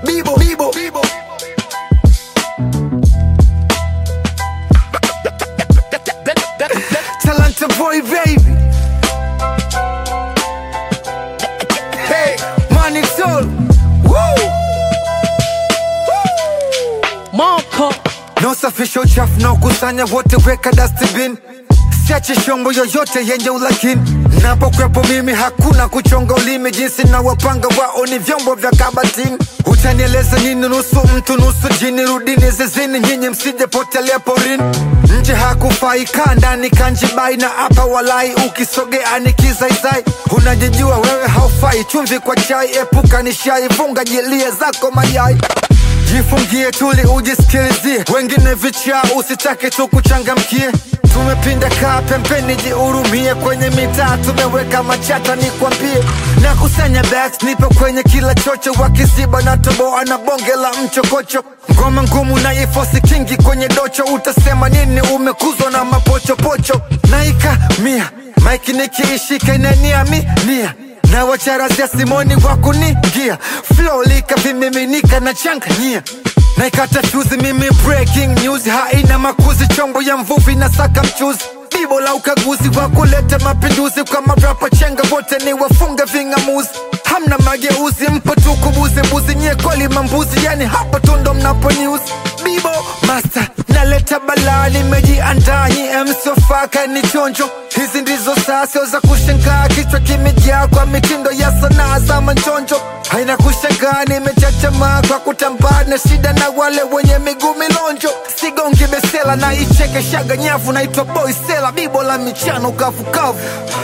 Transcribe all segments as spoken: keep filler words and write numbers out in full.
Bibo, Bibo, Bibo. Talanta boy, baby. Hey, money soul. Woo! Marco. No safisho chafu na ukusanya wote weka dustbin. Siache shombo yoyote yenye ulakini. Napo kwepo mimi hakuna kuchonga ulimi. Jinsi na wapanga wao ni vyombo vya kabatini. Utanieleza nini nusu mtu nusu jini. Rudini zizini nyinyi msije potelea porini. Nje hakufai kaa ndani kanjibai. Na hapa walai ukisogea ni kizaizai. Unajijua wewe haufai chumvi kwa chai. Epuka ni shai funga jilie zako mayai. Jifungie tuli ujisikilizie. Wengine vichaa usitake tu kuchangamkie. Tumepinda kaa pembeni jihurumie. Kwenye mitaa tumeweka machata nikwambie. Na kusanya bags nipo kwenye kila chocho. Wakiziba na toboa na bonge la mchokocho. Ngoma ngumu na ifosi kingi kwenye docho. Utasema nini umekuzwa na mapocho pocho. Naika mia maiki nikiishika inania mi nia. Na wacharazia simoni wakunigia. Flow lika vimiminika na changanyia. Naikata fuse mimi breaking news. Haina makuzi chombo ya mvuvi na saka mchuzi. Bibo la ukaguzi wa kuleta mapinduzi. Kwa marapa chenga wote ni wafunga vingamuzi. Hamna mageuzi mpo tu kubuzi mbuzi. Nye koli mambuzi yani hapa tundo mnapo news. Bibo master naleta balaa nimejiandaa. Nye msofaka ni chonjo. Hizi ndizo saa sio za kushangaa. Kichwa kimejaa kwa mitindo ya sanaa za manchonjo. Haina kushangaa nimechachamaa kwa kutambaa na shida na wale wenye miguu milonjo. Sigongi besela na icheke shaga nyavu. Naitwa boy sela bibo la michano kavu kavu.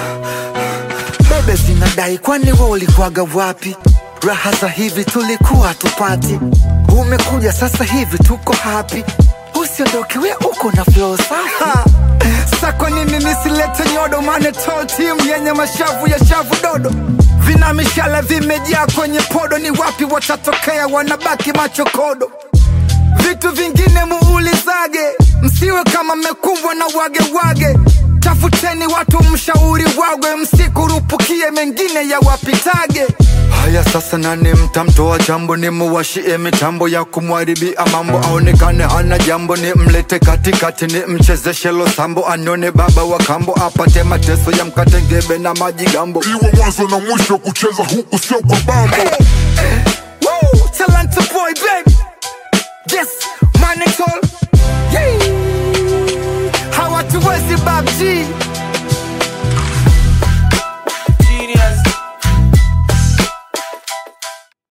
Bebe zinadai kwani wewe ulikuwaga wapi? Raha za hivi tulikuwa tupati. Umekuja sasa hivi tuko happy. Usiondoke we uko na flow safi. Sa kwa nini nisilete nyodo? Mane tall team yenye mashavu ya shavu dodo. Vina mishala vimejaa kwenye podo. Ni wapi watatokea wanabaki machokodo. Vitu vingine muulizage. Msiwe kama mekumbwa na wage wage. Tafuteni watu mshauri wagwe. Msikurupukie mengine ya wapitage. Haya sasa nani mtamtoa jambo. Ni muwashie mitambo ya kumwaribia mambo. Aonekane hana jambo ni mlete katikati. Ni mchezeshe losambo anone baba wa kambo. Apate mateso ya mkatengebe na majigambo. Iwe mwanzo na mwisho kucheza huku sio kwa bambo. Hey, hey. Woo, Talanta boy baby. Yes, money tall. Yeah. Hawatuwezi babji.